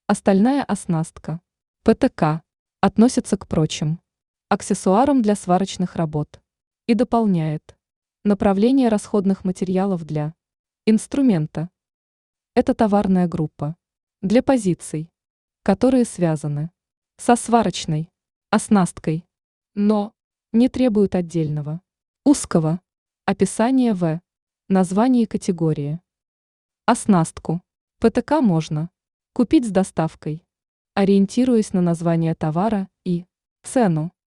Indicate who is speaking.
Speaker 1: Остальная оснастка. ПТК относится к прочим аксессуарам для сварочных работ и дополняет направление расходных материалов для инструмента. Это товарная группа для позиций, которые связаны со сварочной оснасткой, но не требуют отдельного узкого описания в названии категории. Оснастку ПТК можно купить с доставкой, ориентируясь на название товара и цену.